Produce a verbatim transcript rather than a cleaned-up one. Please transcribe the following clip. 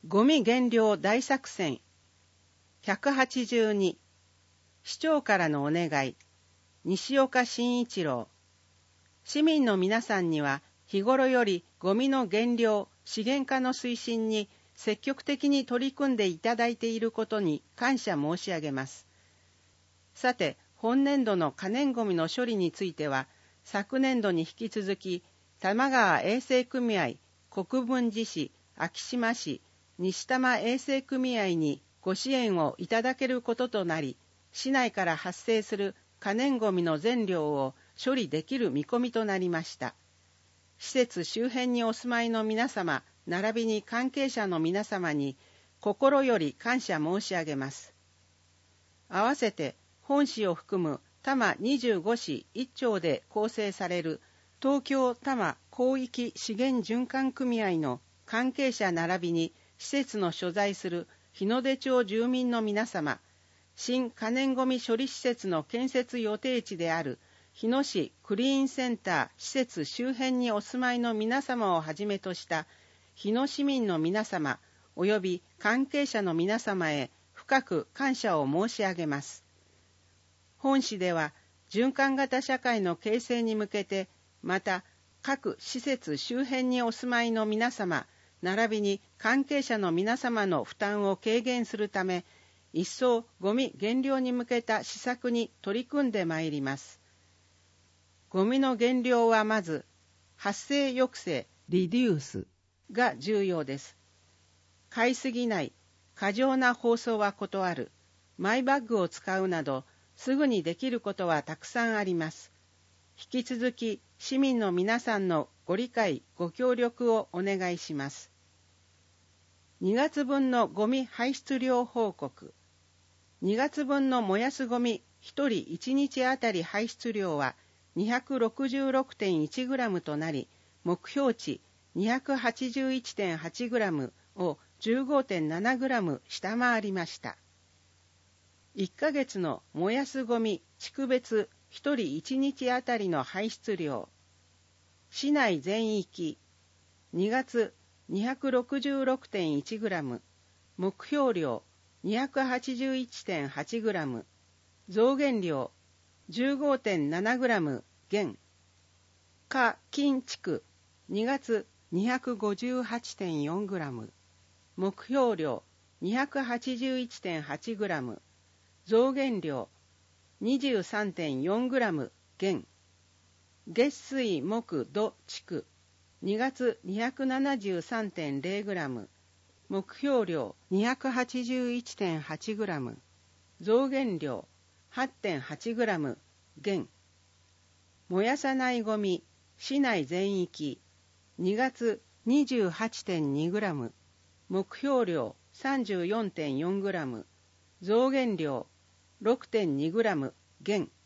ゴミ減量大作戦ひゃくはちじゅうに市長からのお願い。西岡慎一郎。市民の皆さんには日頃よりゴミの減量資源化の推進に積極的に取り組んでいただいていることに感謝申し上げます。さて、本年度の可燃ゴミの処理については、昨年度に引き続き玉川衛生組合、国分寺市、昭島市、西多摩衛生組合にご支援をいただけることとなり、市内から発生する可燃ごみの全量を処理できる見込みとなりました。施設周辺にお住まいの皆様、並びに関係者の皆様に心より感謝申し上げます。合わせて本市を含む多摩にじゅうご市いっ町で構成される東京多摩広域資源循環組合の関係者並びに施設の所在する日の出町住民の皆様、新可燃ごみ処理施設の建設予定地である日野市クリーンセンター施設周辺にお住まいの皆様をはじめとした日野市民の皆様および関係者の皆様へ深く感謝を申し上げます。本市では循環型社会の形成に向けて、また各施設周辺にお住まいの皆様並びに関係者の皆様の負担を軽減するため、一層ゴミ減量に向けた施策に取り組んでまいります。ゴミの減量はまず発生抑制リデュースが重要です。買いすぎない、過剰な包装は断る、マイバッグを使うなどすぐにできることはたくさんあります。引き続き市民の皆さんのご理解ご協力をお願いします。にがつぶんのゴミ排出量報告。にがつぶんの燃やすゴミひとりいちにちあたり排出量は にひゃくろくじゅうろくてんいちグラム となり、目標値 にひゃくはちじゅういちてんはちグラム を じゅうごてんななグラム 下回りました。いっかげつの燃やすゴミ地区別ひとりいちにちあたりの排出量。市内全域にがつ にひゃくろくじゅうろくてんいちグラム、目標量 にひゃくはちじゅういちてんはちグラム、増減量 じゅうごてんななグラム 減。下近地区にがつ にひゃくごじゅうはちてんよんグラム、目標量 にひゃくはちじゅういちてんはちグラム、増減量 にじゅうさんてんよんグラム 減。月水木土地区にがつ にひゃくななじゅうさんてんぜろグラム、目標量 にひゃくはちじゅういちてんはちグラム、増減量 はちてんはちグラム 減。燃やさないゴミ市内全域にがつ にじゅうはちてんにグラム、目標量 さんじゅうよんてんよんグラム、増減量 ろくてんにグラム 減。